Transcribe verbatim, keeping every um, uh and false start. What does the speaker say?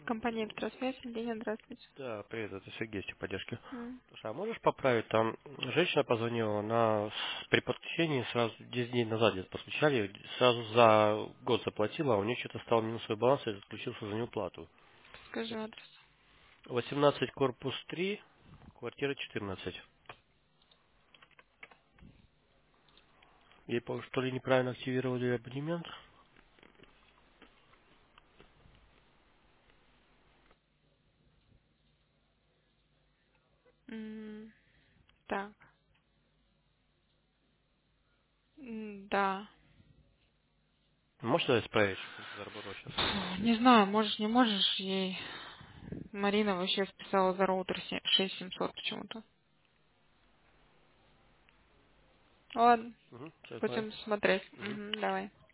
Компания «Электросвязь», Линия, здравствуйте. Да, привет, это Сергей с техподдержки. М, Слушай, а можешь поправить? Там женщина позвонила, она с- при подключении сразу десять дней назад где-то постучали, сразу за год заплатила, а у нее что-то стал минусовой баланс и отключился за неуплату. Скажи адрес. восемнадцать корпус три, квартира четырнадцать. Ей, по что ли, неправильно активировали абонемент? М, Так, м, да. Можешь это исправить, чтобы это заработало сейчас? Фу, Не знаю, можешь, не можешь, ей Марина вообще списала за роутер се- шесть семьсот почему-то. Ладно, Угу, все, знаю. будем смотреть. Угу. Мгм, давай.